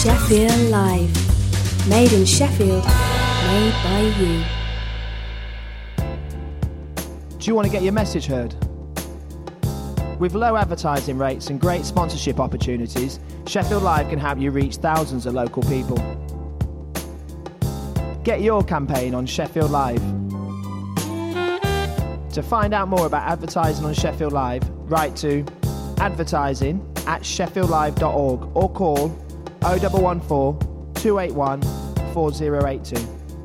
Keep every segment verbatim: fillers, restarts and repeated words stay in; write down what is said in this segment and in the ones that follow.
Sheffield Live. Made in Sheffield, made by you. Do you want to get your message heard? With low advertising rates and great sponsorship opportunities, Sheffield Live can help you reach thousands of local people. Get your campaign on Sheffield Live. To find out more about advertising on Sheffield Live, write to advertising at sheffield live dot org or call oh one one four, two eight one, four oh eight two.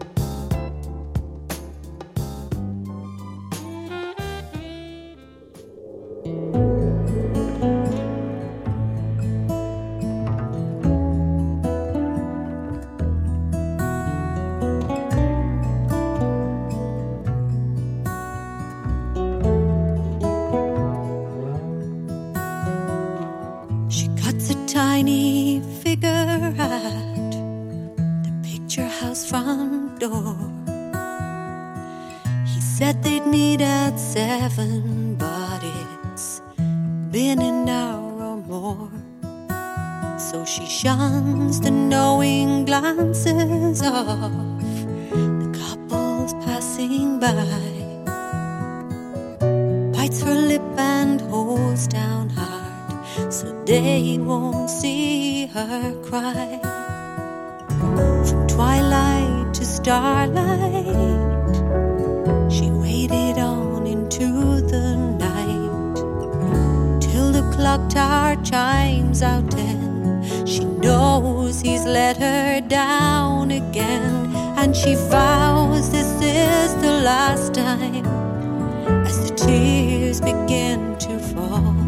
But it's been an hour or more. So she shuns the knowing glances of the couples passing by, bites her lip and holds down hard so they won't see her cry. From twilight to starlight, she waited on into the night, till the clock tower chimes out ten. She knows he's let her down again, and she vows this is the last time, as the tears begin to fall.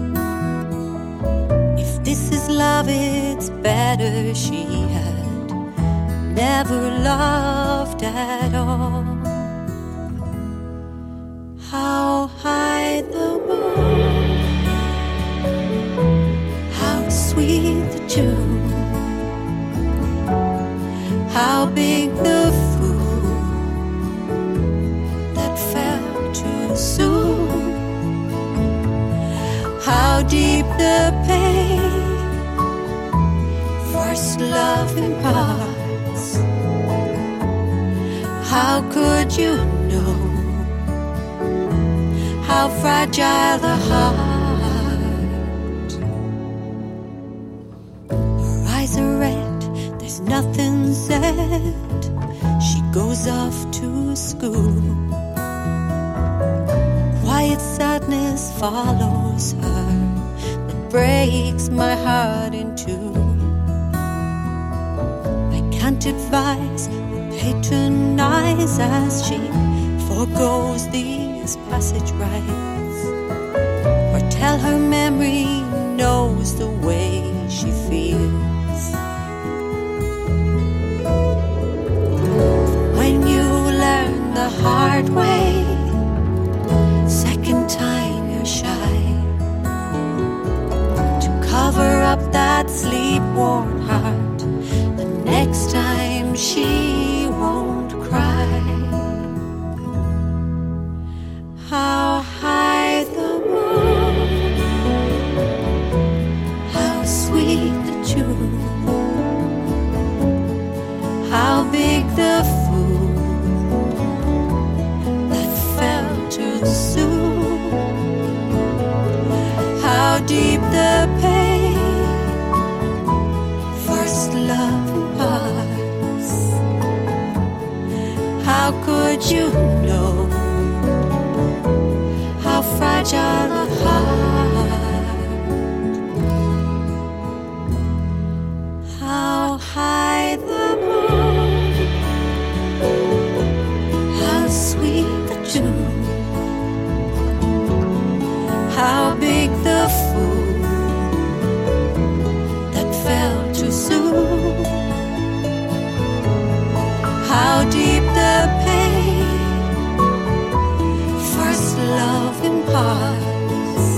If this is love, it's better she had never loved at all. How high the moon, how sweet the tune, how big the fool that fell too soon, how deep the pain first love imparts. How could you know how fragile the heart? Her eyes are red, there's nothing said. She goes off to school. Quiet sadness follows her, that breaks my heart in two. I can't advise or patronize as she forgoes these passage rights, or tell her memory knows the way she feels. When you learn the hard way, second time you're shy to cover up that sleep-worn heart. The next time she won't cry. How high the moon, how sweet the tune, how big the fool that fell too soon, how deep the pain first love imparts. How could you know how fragile a heart? How high the moon, how sweet the tune, how big the fool that fell too soon, how deep the pain first love imparts.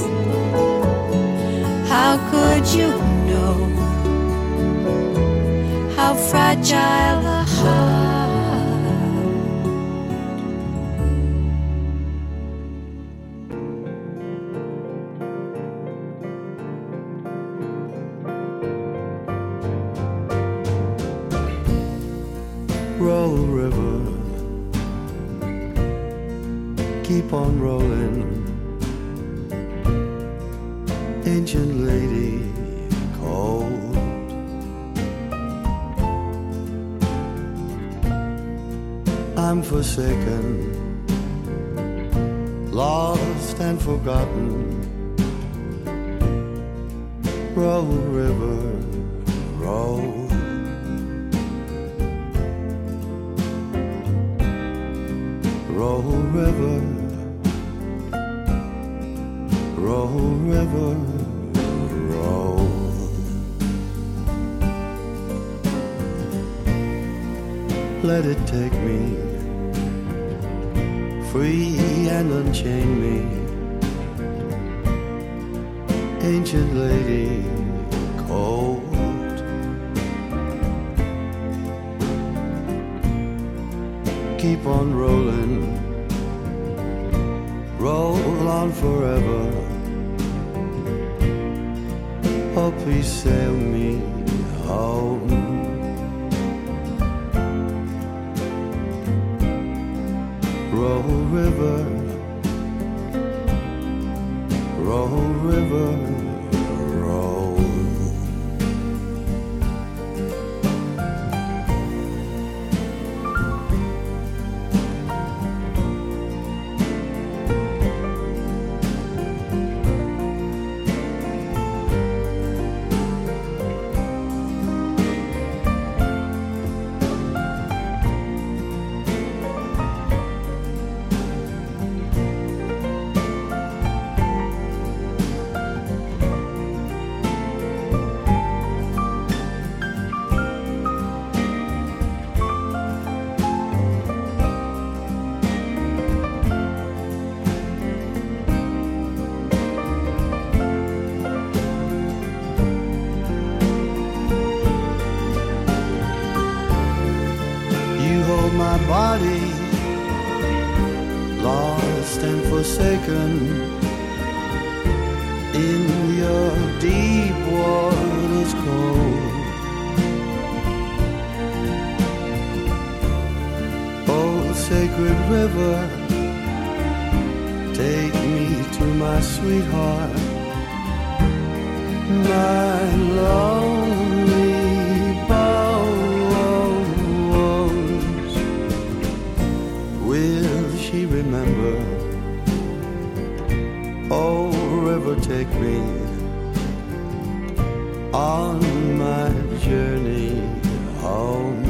How could you know how fragile a heart? Roll river, keep on rolling. Ancient lady, cold. I'm forsaken, lost and forgotten. Roll river, roll. Roll river, roll river, roll. Let it take me, free and unchain me. Ancient lady, cold. Keep on rolling, roll on forever. Oh, please sail me home. Roll river, roll river, roll. My body, lost and forsaken in your deep waters cold. Oh, sacred river, take me to my sweetheart, my lonely bones. Will she remember? Oh, river, take me on my journey home.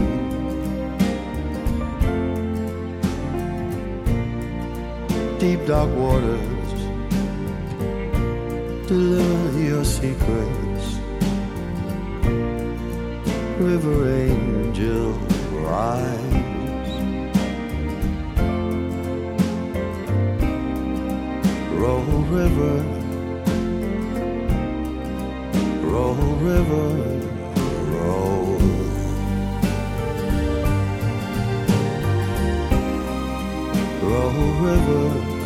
Deep dark waters, deliver your secrets. River angel, rise. Roll river, roll river, roll. Roll river,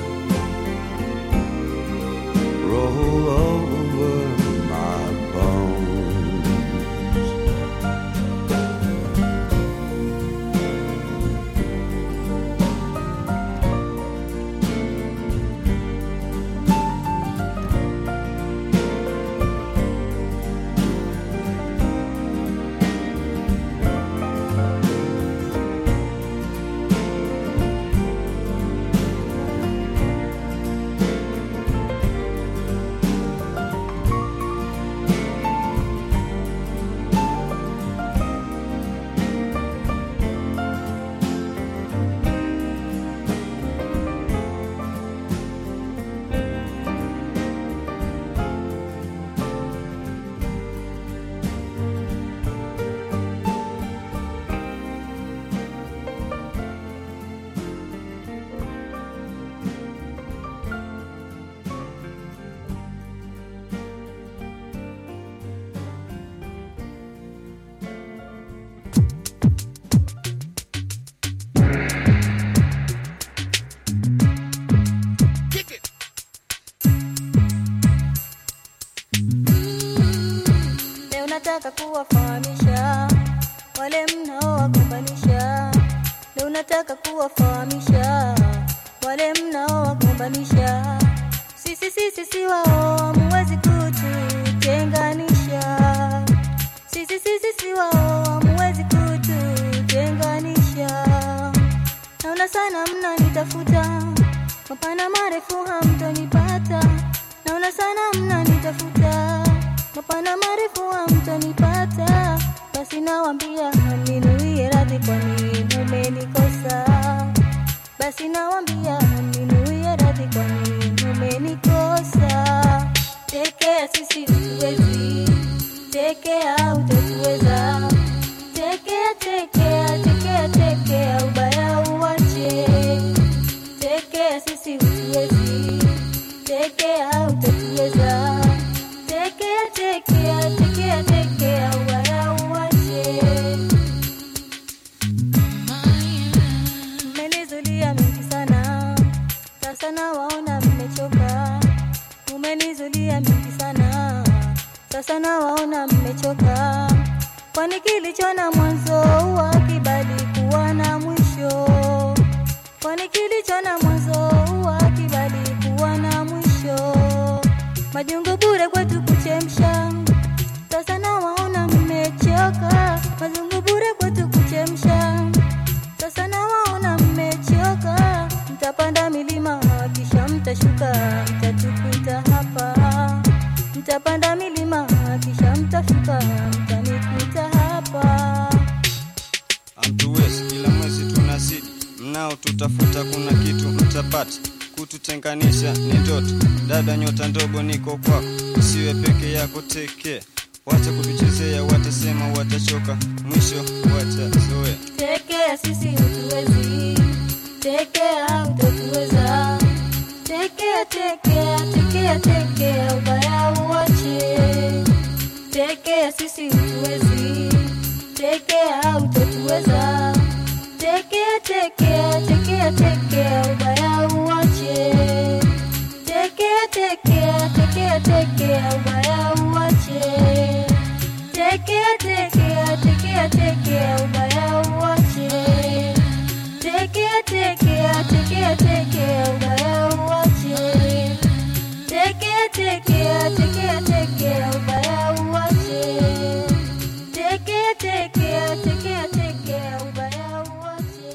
roll over my bones. Nataka kuwafahamisha wale mnaowagombanisha, leo nataka kuwafahamisha wale mnaowagombanisha, sisi sisi si wao hamuwezi kututenganisha, sisi sisi si wao hamuwezi kututenganisha. Naona sana mnanitafuta, mapana marefu hamtonipata. Naona sana mnanitafuta, mapana marefu hamtonipata. Basi nawaambia mninuie radhi kwani mumenikosa. Basi nawaambia mninuie radhi kwani mumenikosa. Tekea sisi utuwezi, tekea utatuweza. Tekea, tekea, tekea, tekea ubaya uwache. Tekea sisi utuwezi, tekea utatuweza. Tekea, tekea, tekea, tekea ubaya uwache. Mmenizulia mingi sana, sasa nawaona mmechoka. Mmenizulia mingi sana, sasa nawaona mmechoka. Kwani kilicho na mwanzo huwa kibali kuwa na mwisho. Kwani kilicho na mwanzo huwa kibali kuwa na mwisho. Majungu bure kwetu kuchemsha, sasa nawaona mmechoka. Majungu bure kwetu kuchemsha, sasa nawaona mmechoka. Mtapanda milima kisha mtashuka, mtatukuta hapa. Mtapanda milima kisha mtashuka, mtanikuta hapa. Amtuwezi kila mwezi tunazidi, mnao tutafuta kuna kitu mtapata. Kututenganisha ni ndoto, dada nyota ndogo niko kwako. Usiwe peke yako teke, wacha kutuchezea watasema watachoka. Mwisho watazoea. Tekea sisi utuwezi, tekea utatuweza. Tekea, tekea, tekea, tekea ubaya uwache. Tekea sisi utuwezi, tekea utatuweza. Tekea, tekea, tekea, tekea ubaya uwache. Tekea, tekea, tekea, tekea ubaya uwache. Tekea, tekea, tekea, tekea ubaya uwache. Tekea, tekea, tekea, tekea ubaya uwache. Tekea, tekea, tekea, tekea ubaya uwache. Tekea, tekea, tekea, tekea ubaya uwache.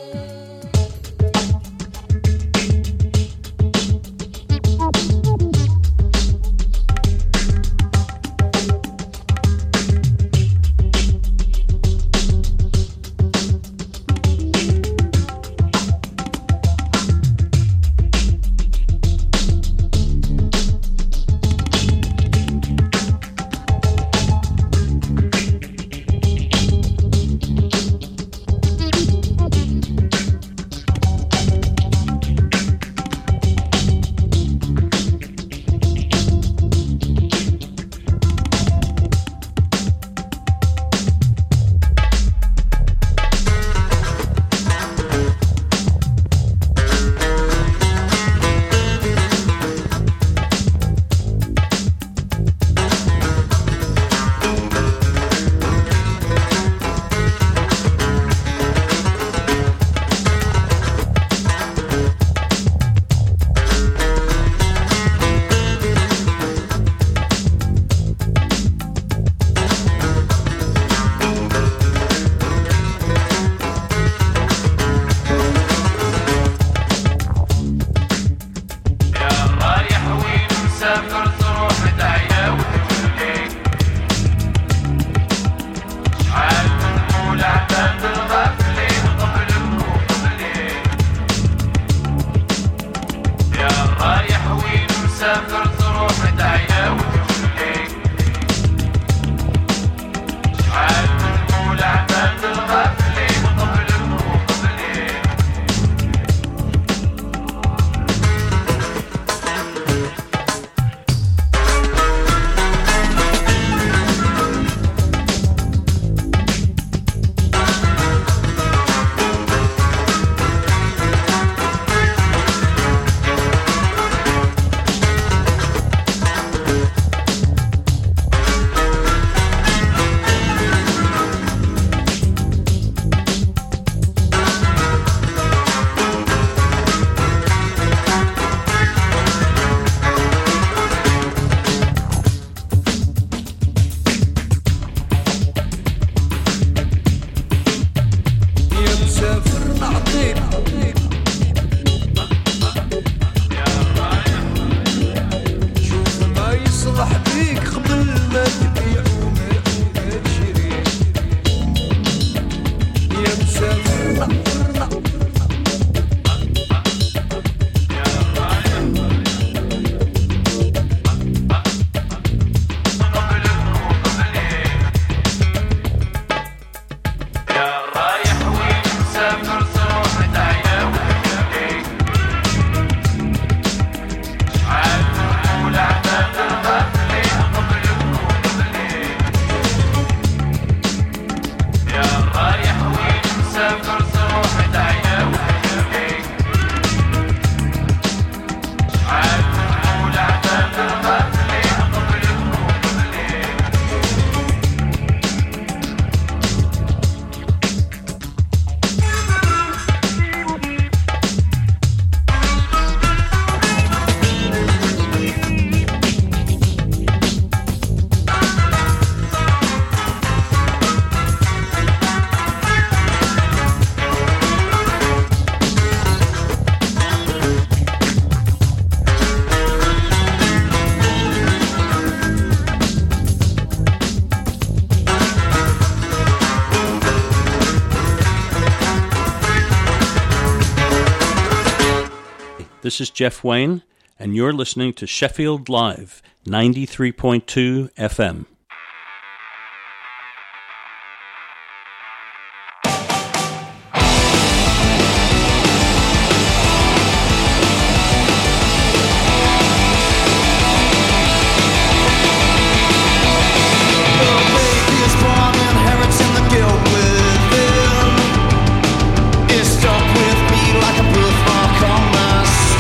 This is Jeff Wayne, and you're listening to Sheffield Live, ninety-three point two F M.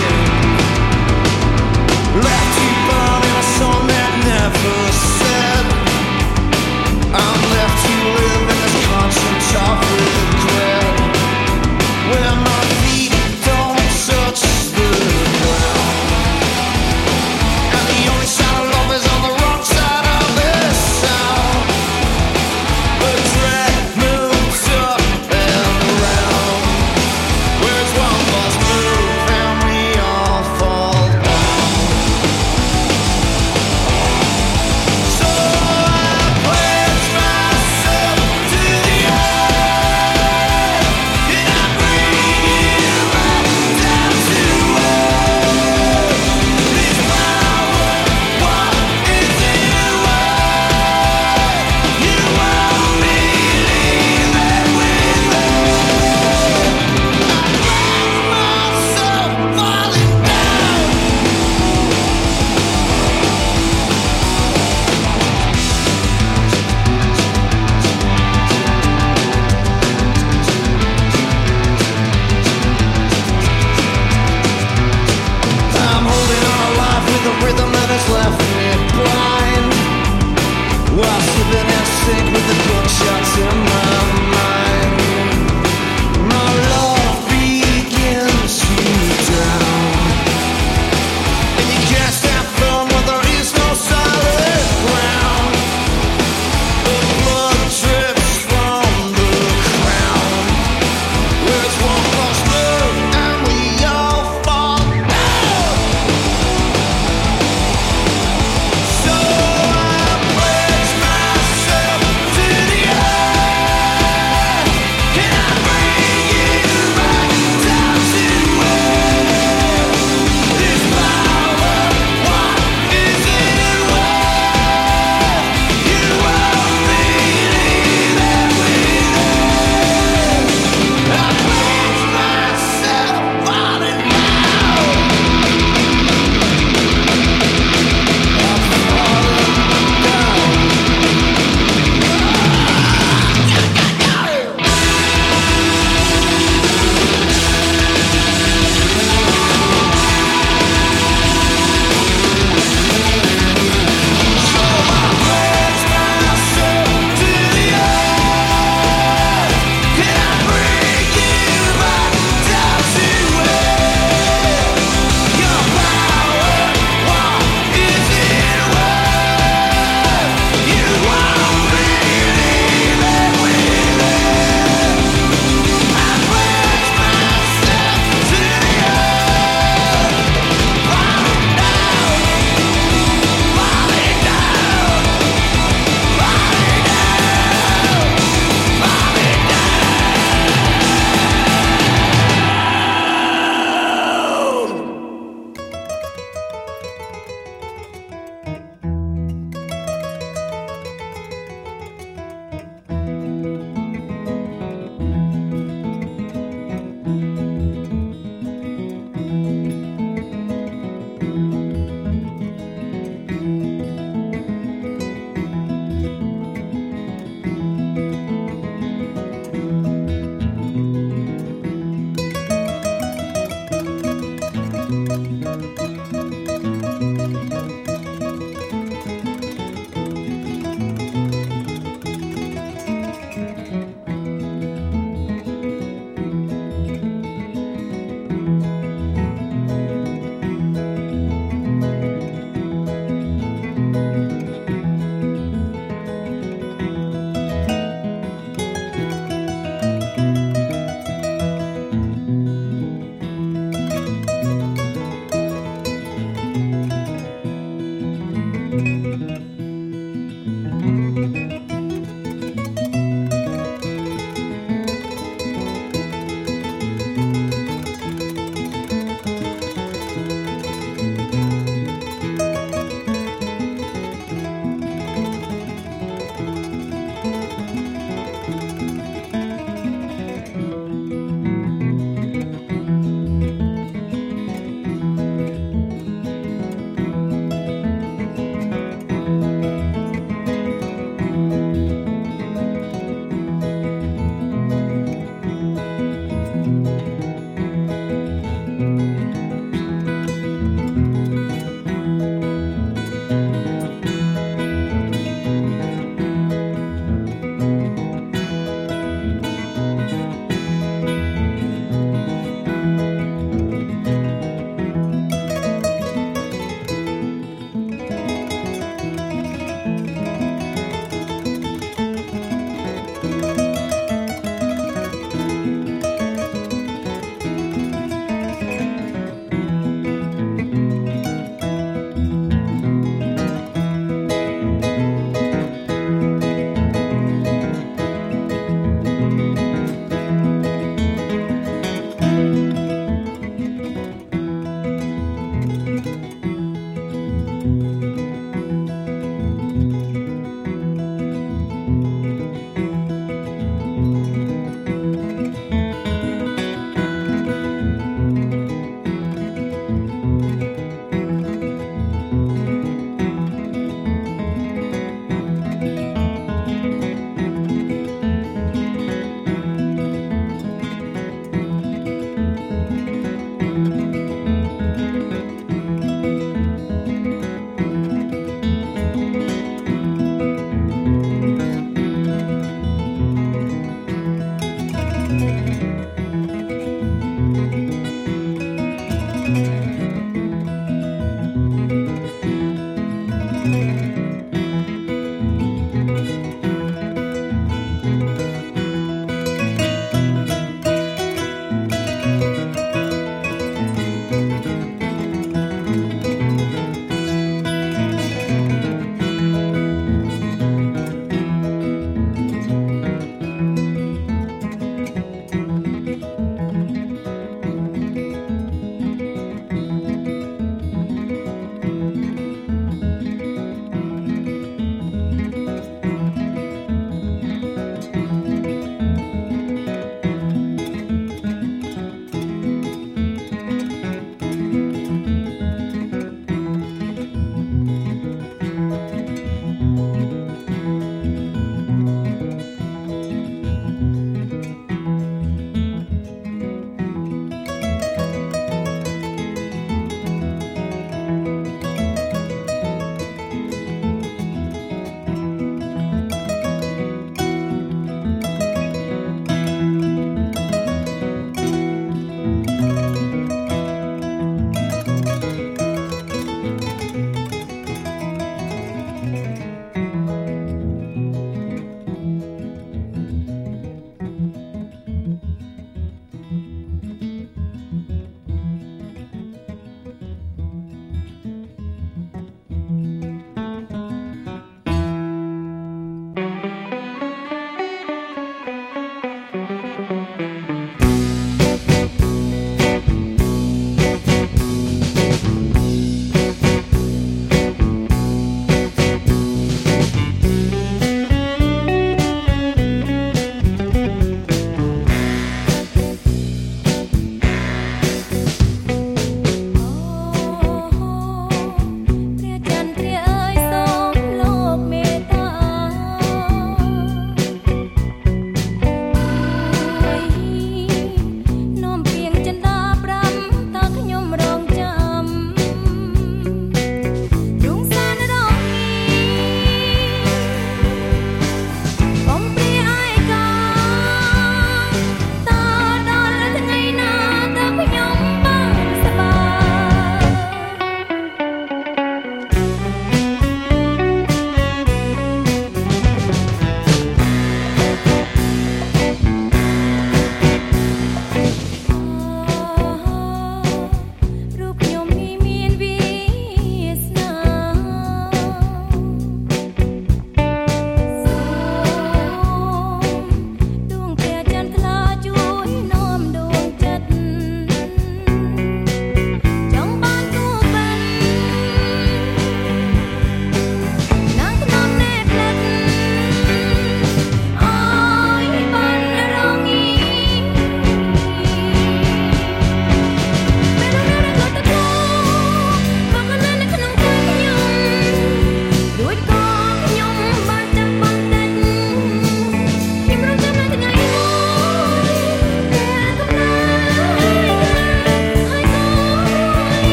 Left you burning a song that never said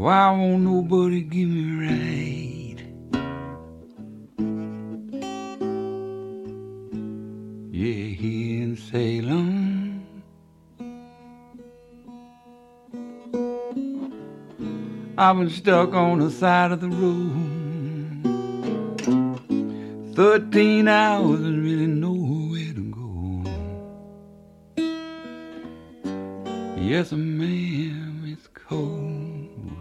Why won't nobody give me right? Yeah, here in Salem, I've been stuck on the side of the road thirteen hours and really nowhere to go. Yes, ma'am, it's cold.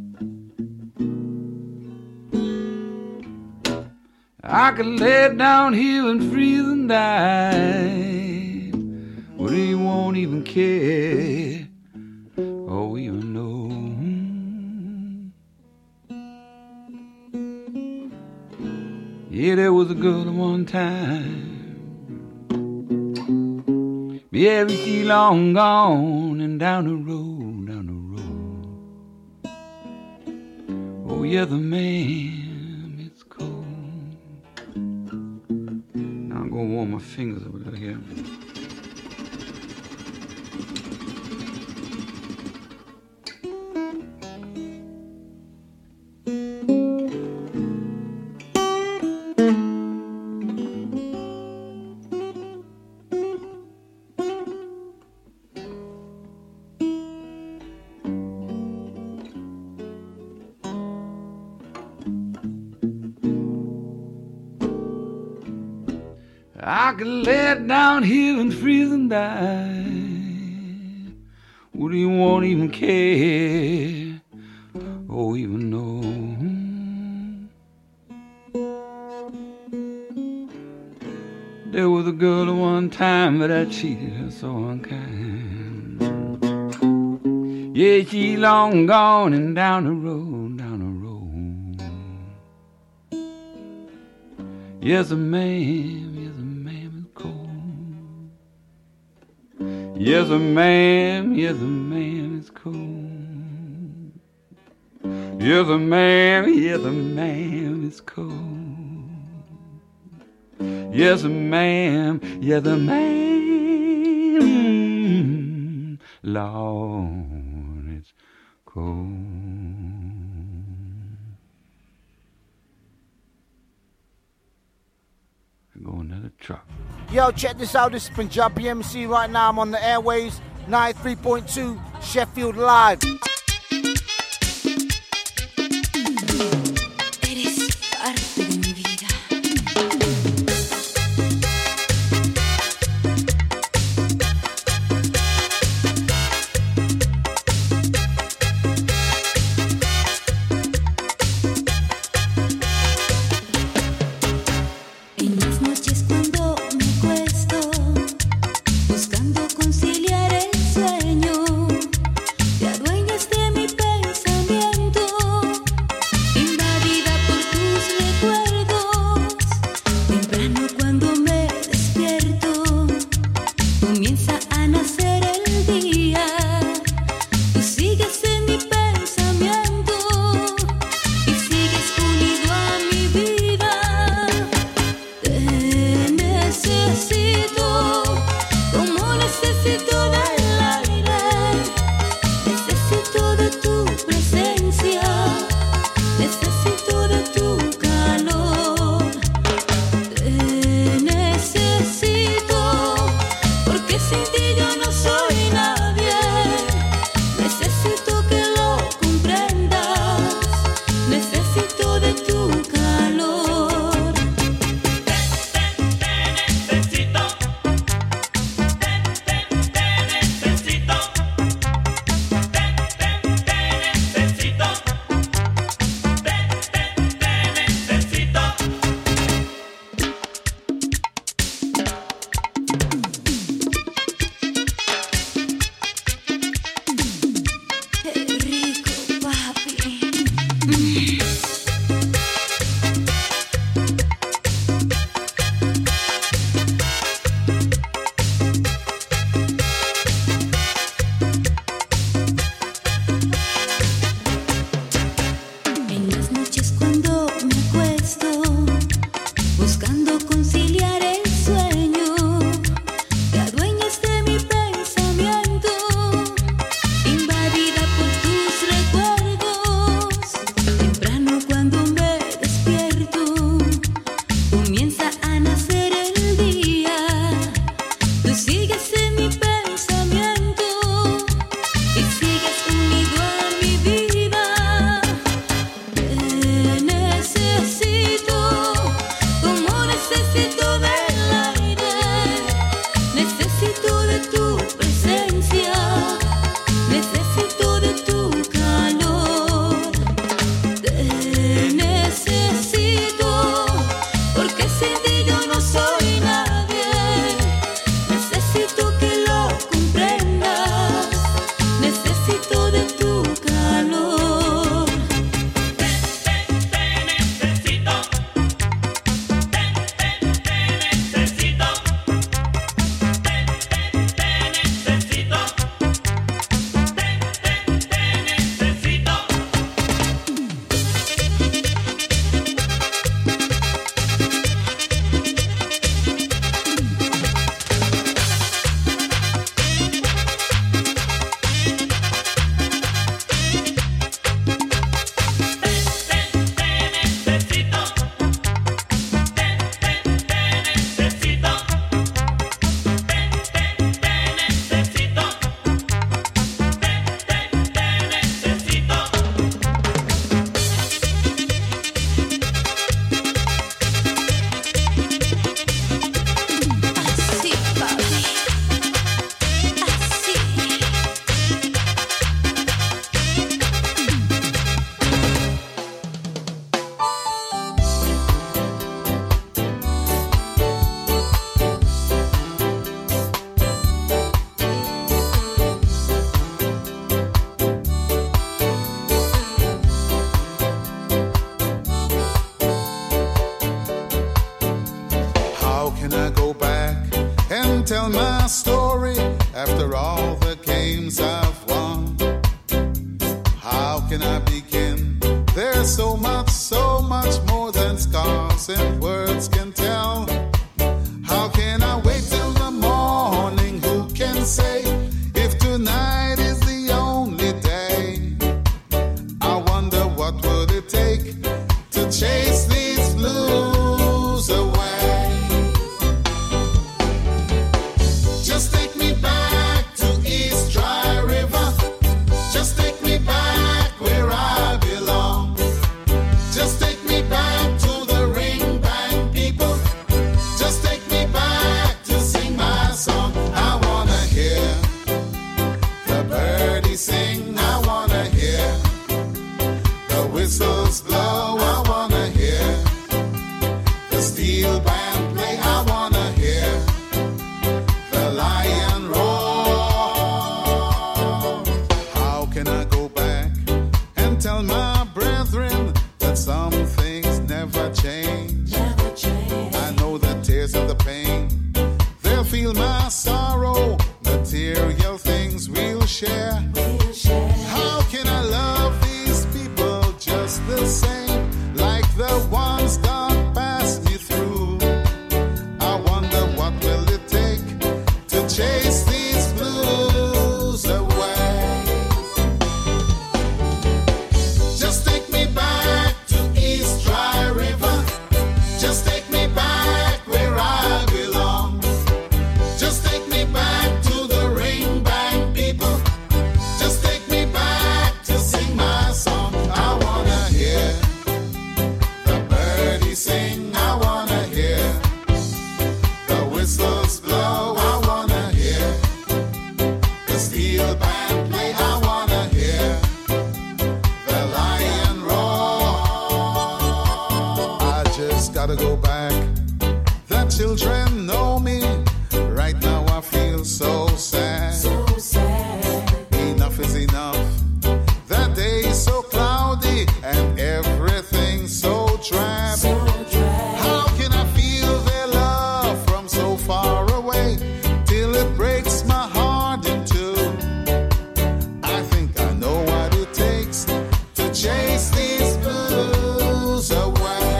I could lay down here and freeze and die, but he won't even care or even know. Yeah, there was a girl at one time. Yeah, but she long gone and down the road, down the road. Oh, yeah, the man, it's cold. Now I'm gonna warm my fingers over here. I could lay down here and freeze and die. Would he won't even care or even know? There was a girl at one time, but I cheated her so unkind. Yeah, she long gone and down the road, down the road. Yes, a man. Yes, ma'am, yes, ma'am, it's cold. Yes, ma'am, yes, ma'am, it's cold. Yes, ma'am, yes, ma'am, Lord, it's cold. Go another truck. Yo, check this out. This is Punjabi M C right now. I'm on the airwaves, ninety-three point two Sheffield Live. Eres parte de mi vida. things I've won. How can I begin? There's so much, so much more than scars and words can tell. How can I wait till the morning? Who can say if tonight is the only day? I wonder what would it take to chase these blues away. Just take me back to East Dry River. Just take me back where I belong. Just take me back to the ring band people. Just take me back to sing my song. I wanna hear the birdies sing. I wanna hear the whistles blow. I wanna hear the steel band play. I wanna hear the lion roar. How can I go back and tell my brethren that some things never change? Never change. I know the tears and the pain, they'll feel my sorrow. Material things we'll share. We'll share. How can I love these people just the same, like the ones God passed me through? I wonder what will it take to chase these blues away. Just take me back to East Dry River. Just take me back where I belong. Just take me back to the ring band people. Just take me back to sing my song. I wanna hear the birdies sing. I wanna hear the whistles blow. I wanna hear the steel band play. I wanna hear the lion roar. I just gotta go back. The children know me. Right now I feel so sad. So sad. Enough is enough. The day is so cloudy and everything so drab. So drab. How can I feel their love from so far away till it breaks my heart in two? I think I know what it takes to chase these blues away.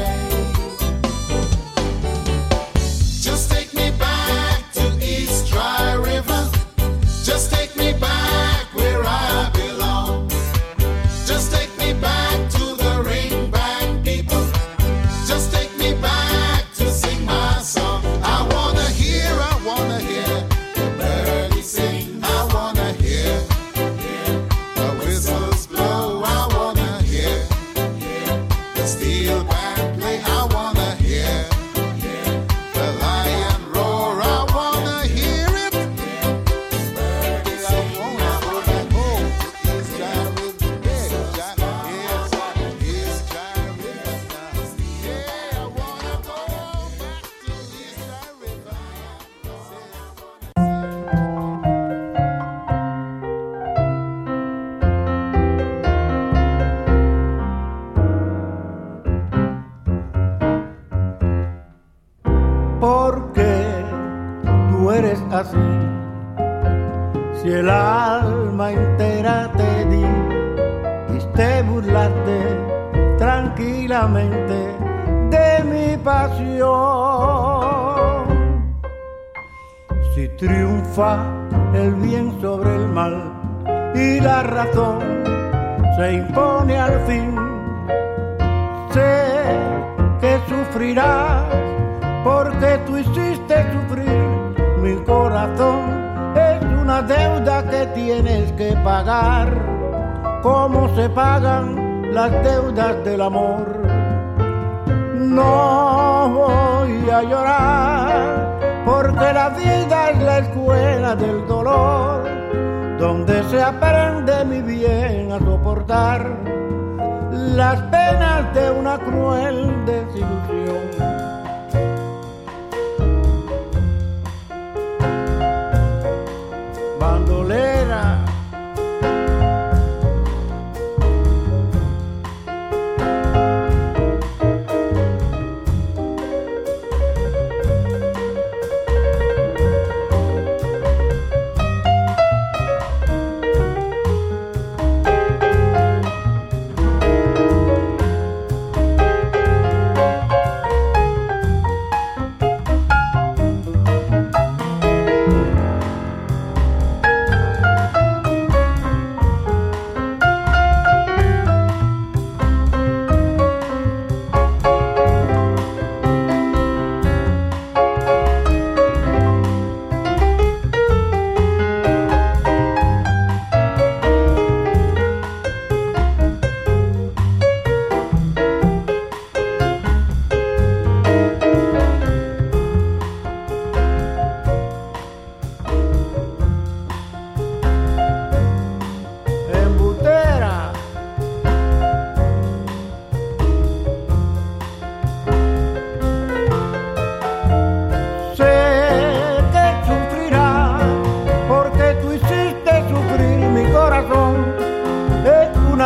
Just take me back to East Dry River. Just take me back where I belong. Just take me back to the ring band people. Just take me back to sing my song. I wanna hear, I wanna hear the birdies sing. I wanna hear the whistles blow. I wanna hear the steel band play. I wanna hear the lion roar. I wanna hear it. Birdies sing. I wanna go back home to East Dry River. East Dry River. Yeah, I wanna go back to East Dry River. ¿Por qué tú eres así? Si el alma entera te di, quiste burlarte tranquilamente de mi pasión. Si triunfa el bien sobre el mal y la razón se impone al fin, sé que sufrirás porque tú hiciste sufrir mi corazón. Es una deuda que tienes que pagar, como se pagan las deudas del amor. No voy a llorar, porque la vida es la escuela del dolor, donde se aprende mi bien a soportar las penas de una cruel desilusión. Bandolera,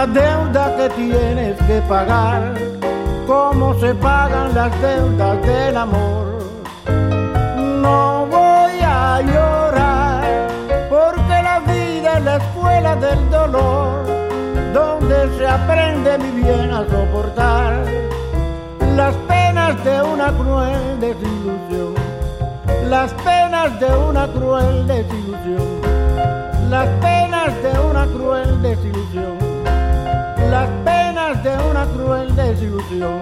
la deuda que tienes que pagar, como se pagan las deudas del amor. No voy a llorar, porque la vida es la escuela del dolor, donde se aprende muy bien a soportar las penas de una cruel desilusión, las penas de una cruel desilusión, las penas de una cruel desilusión, las penas de una cruel desilusión,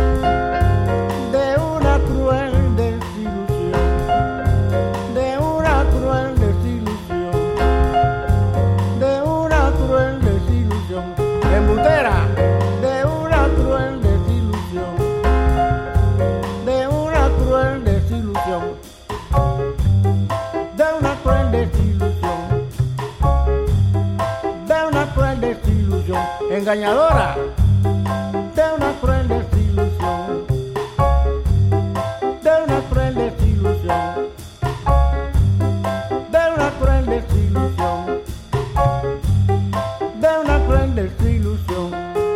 de una cruel desilusión, de una cruel desilusión, de una cruel desilusión, embutera, de una cruel desilusión, de una cruel desilusión, de una cruel desilusión, de una cruel desilusión, engañadora, de una cruel desilusión, de una cruel desilusión, de una cruel desilusión, de una cruel desilusión,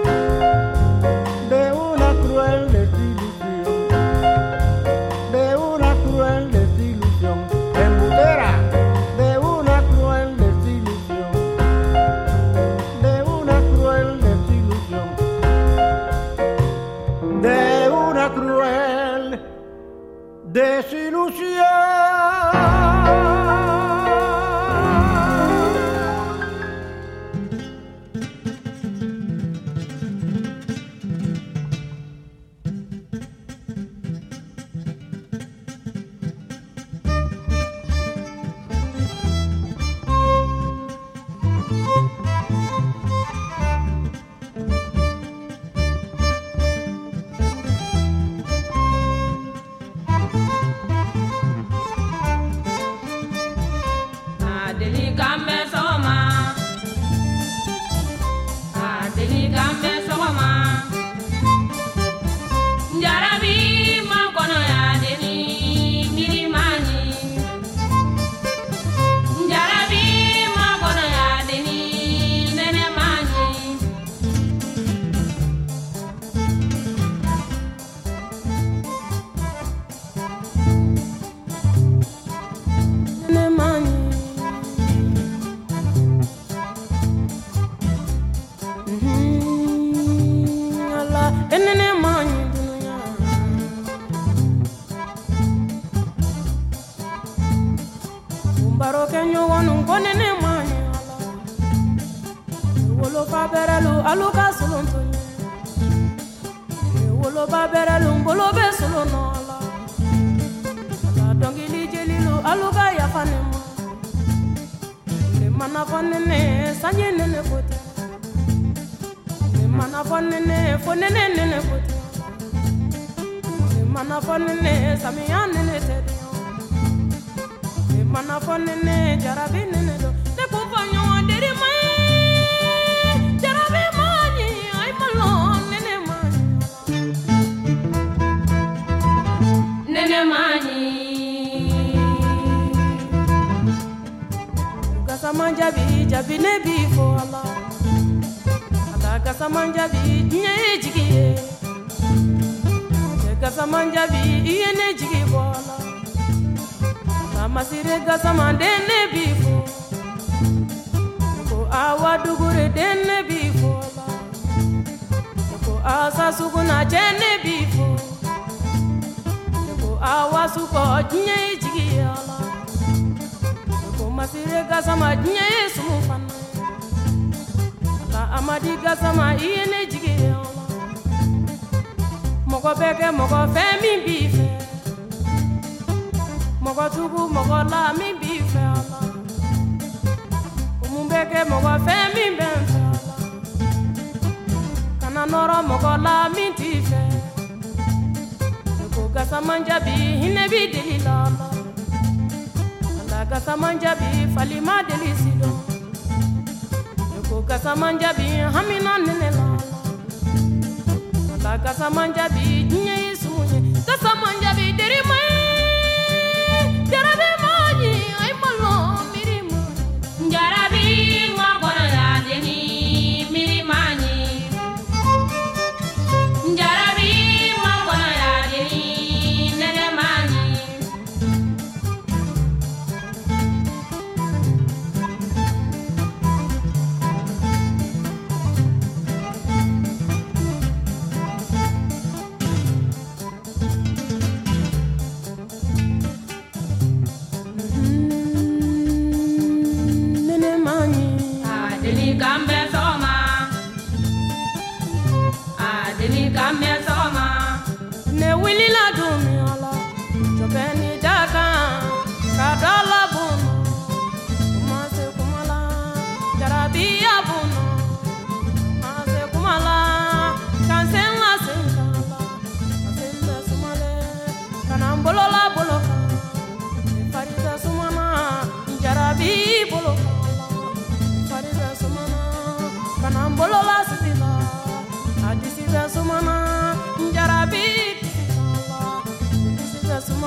de una cruel desilusión, de una cruel desilusión, embutera, de una cruel desilusión, de una cruel desilusión, de una cruel desilusión. Jarabi, Magona, Deni, Mirimani.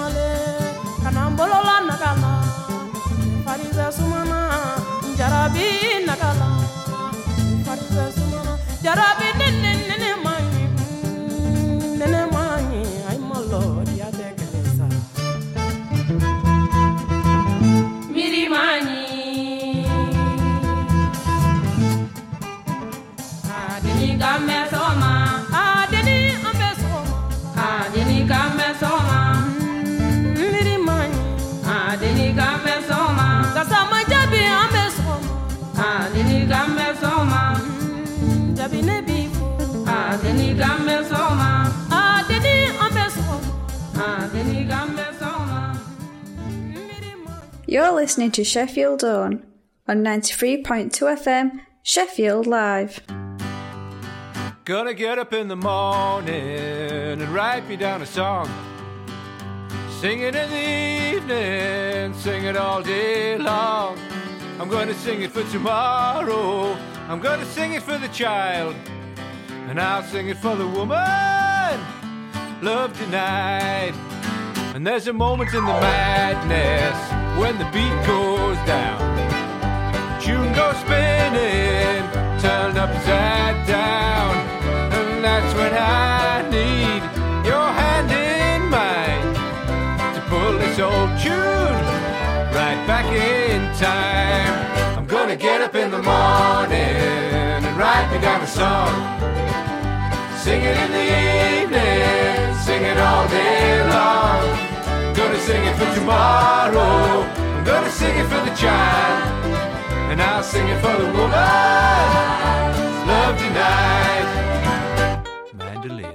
male kanambolola nakala fariza sumana jarabi nakala fariza sumana jarabi nene nene mani nene mani ay malo ya de kelesa miri mani adeni game soma adeni ambe soma adeni game soma miri mani adeni game soma kasama jabi ambe soma adeni game soma jabi ne bifu adeni game soma adeni ambe soma adeni game soma. You're listening to Sheffield Own on ninety-three point two F M, Sheffield Live. Gonna get up in the morning and write me down a song. Sing it in the evening, sing it all day long. I'm gonna sing it for tomorrow, I'm gonna sing it for the child, and I'll sing it for the woman love tonight. And there's a moment in the madness when the beat goes down, tune goes spinning, turned upside down, and that's when I need your hand in mine to pull this old tune right back in time. I'm gonna get up in the morning and write me down a song, sing it in the evening, sing it all day long. I'm gonna sing it for tomorrow, I'm gonna sing it for the child, and I'll sing it for the woman love tonight. Mandolin.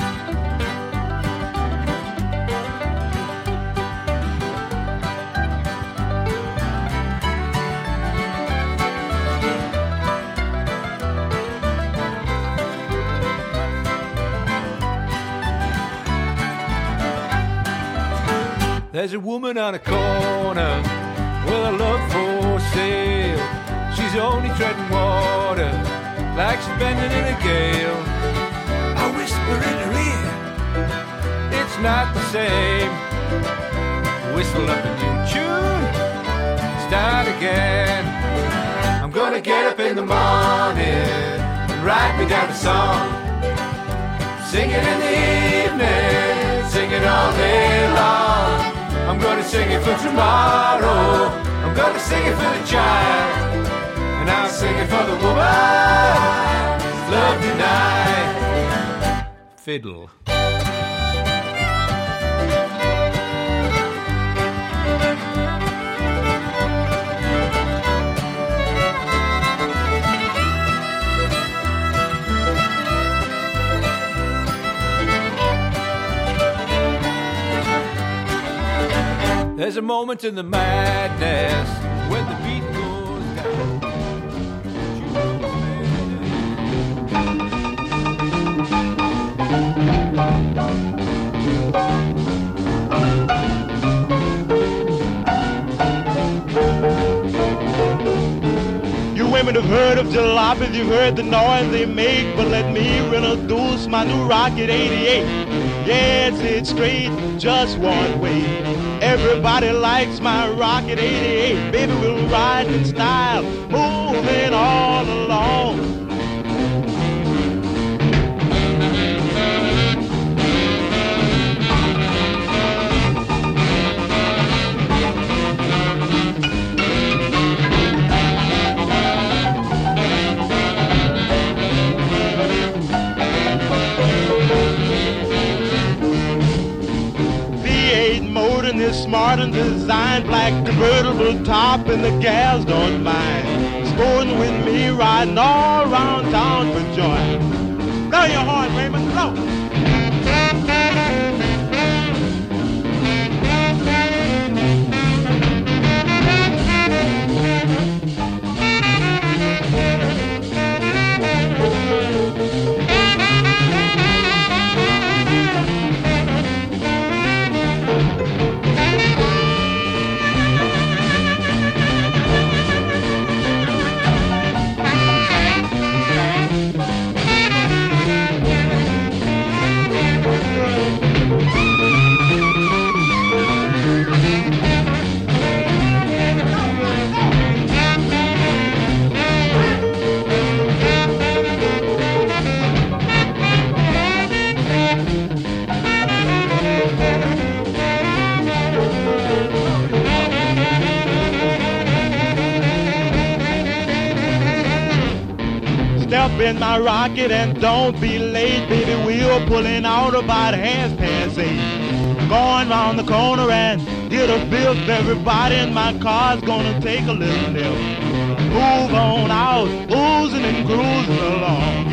There's a woman on a corner with a love for sale. She's only treading water like she's bending in a gale. I whisper in her ear, it's not the same. Whistle up a new tune, start again. I'm gonna get up in the morning and write me down a song, sing it in the evening, sing it all day long. I'm gonna sing it for tomorrow, I'm gonna sing it for the child, and I'll sing it for the woman love tonight. Fiddle. There's a moment in the madness when the beat goes down. You women have heard of jalopies, you've heard the noise they make, but let me introduce my new Rocket eighty-eight. Yeah, it's it straight, just one way. Everybody likes my Rocket eighty-eight. Baby, we'll ride in style, moving all along. Is smart and designed, black convertible top, and the gals don't mind. Sporting with me, riding all around town for joy. Blow your horn, Raymond, blow. Step in my rocket and don't be late, baby. We're pulling out about half past eight. Going round the corner and get a fifth. Everybody in my car's gonna take a little nip. Move on out, oozing and cruising along.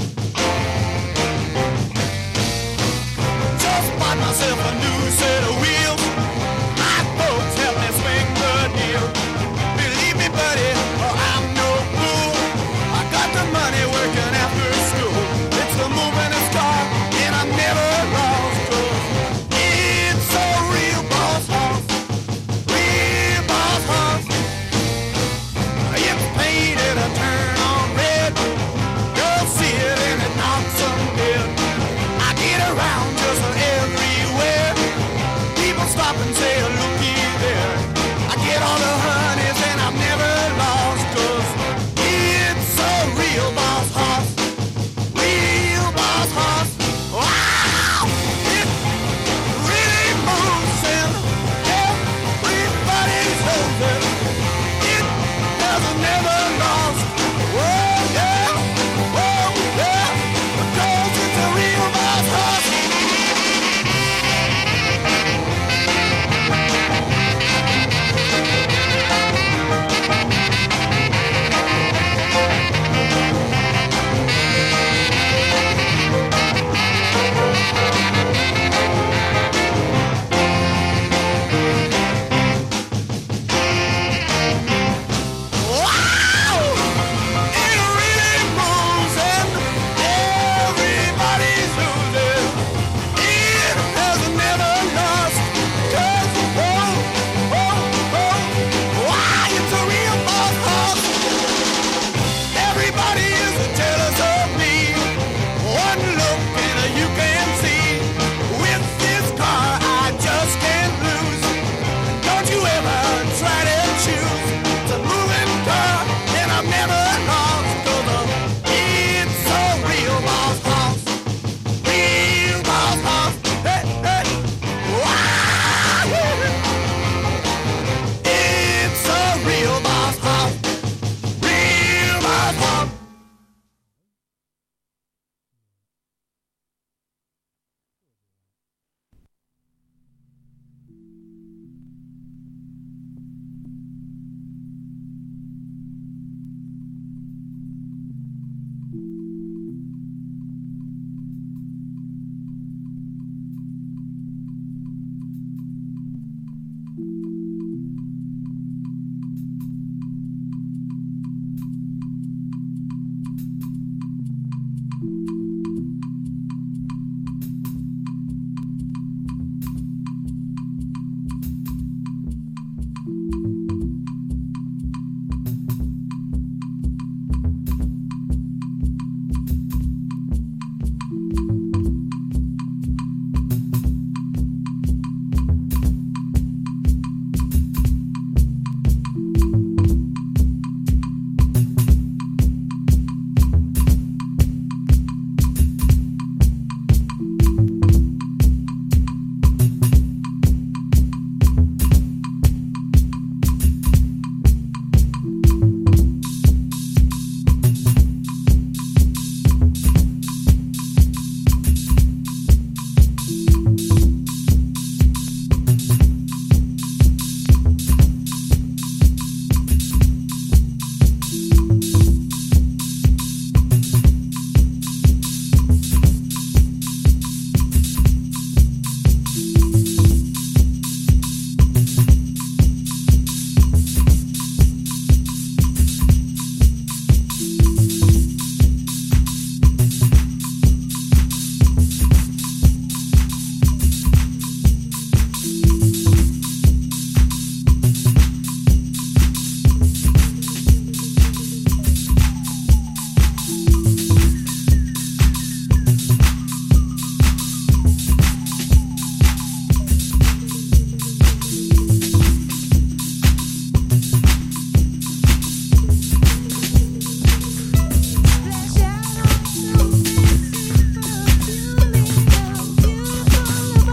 Myself a new set of wheels.